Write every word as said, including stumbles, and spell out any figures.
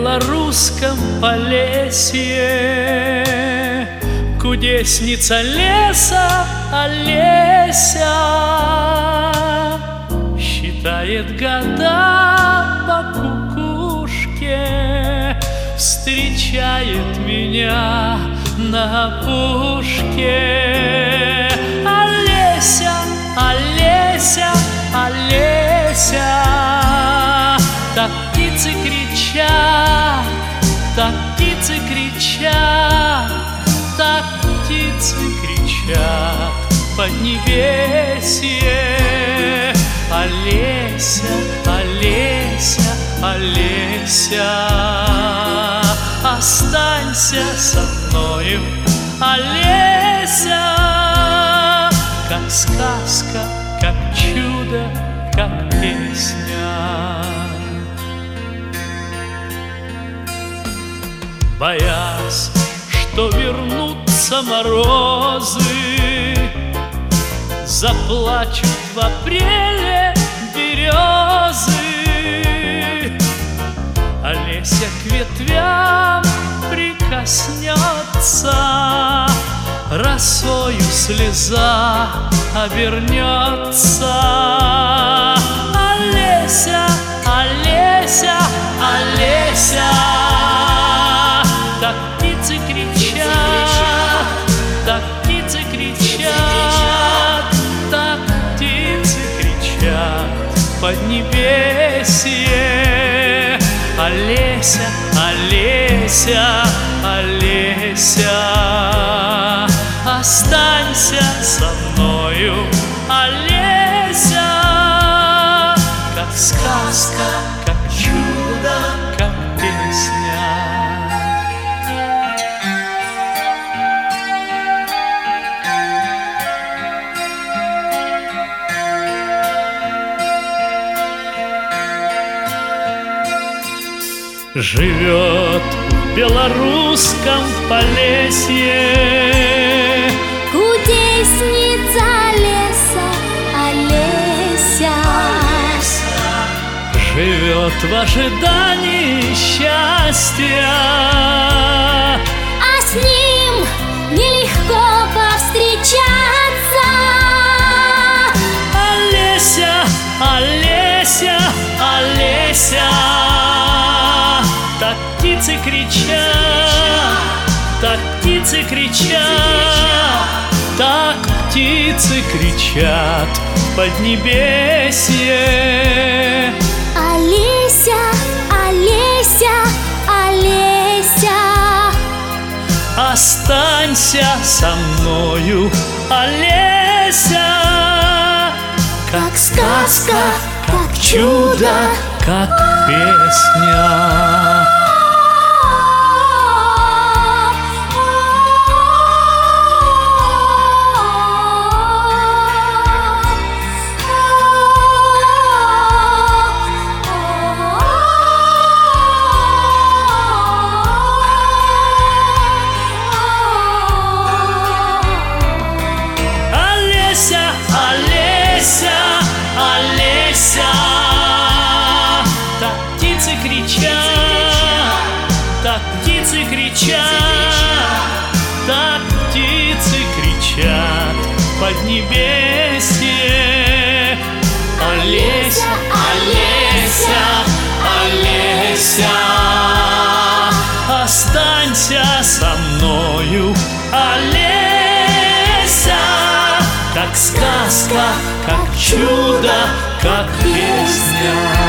белорусском Полесье кудесница леса Олеся считает года по кукушке, встречает меня на опушке. Олеся, Олеся, Олеся, так птицы кричат, так птицы кричат, так птицы кричат в поднебесье. Олеся, Олеся, Олеся, останься со мною, Олеся, как сказка, как чудо, как песня. Боясь, что вернутся морозы, заплачут в апреле березы. Олеся к ветвям прикоснется, росою слеза обернется. Олеся, Олеся, Олеся, так птицы кричат, так птицы кричат, так птицы кричат в поднебесье. Олеся, Олеся, Олеся, останься со мною, Олеся, как сказка, как чудо, как песня. Живет в белорусском Полесье кудесница леса Олеся, живет в ожидании счастья, а с ним нелегко повстречаться. Олеся, Олеся, Олеся, так птицы кричат, так птицы кричат, так птицы кричат в поднебесье. Олеся, Олеся, Олеся, останься со мною, Олеся, как сказка, как чудо, как песня. Олеся, так птицы кричат, так птицы кричат, так птицы кричат в поднебесье. Олеся, Олеся, Олеся, останься со мною, Олеся, как сказка, как чудо, как песня.